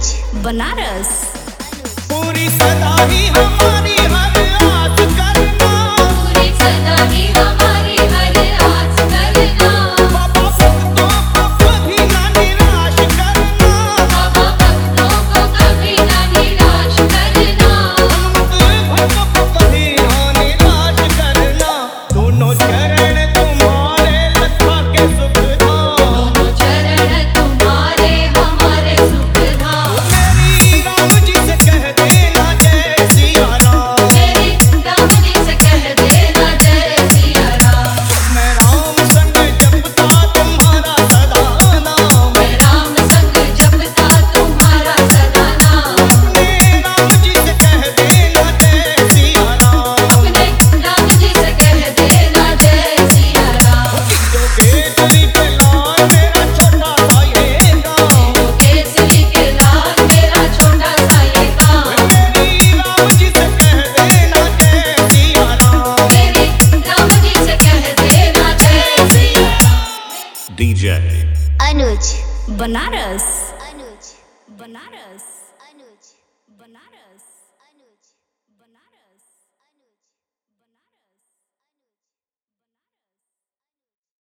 अनुज बनारस। पूरी सदा ही हमारी हर आस करना, पूरी सदा ही हमारी हर आस करना। बाबा भक्तों को कभी ना निराश करना, बाबा भक्तों को कभी ना निराश करना। भक्तों को कभी ना निराश करना। दोनों चरण तुम्हारे लखा के सुख धाम, दोनों चरण तुम्हारे हमारे सुख धाम। मेरी राम जी से कह देना जय सिया राम, मेरी राम जी से कह देना जय सिया राम। मैं राम संग जपता तुम्हारा सदा नाम, मैं राम संग जपता तुम्हारा सदा नाम। अपने राम जी से कह देना जय सिया राम, अपने राम जी से कह देना जय सिया राम। जो केसरी के लाल मेरा छोटा सा ये गाँव, जो केसरी के लाल मेरा छोटा सा ये गाँव। मेरी राम जी से कह देना जय सिया राम। मेरी राम जी से कह देना जय सिया राम। DJ अनुज बनारस अनुज बनारस।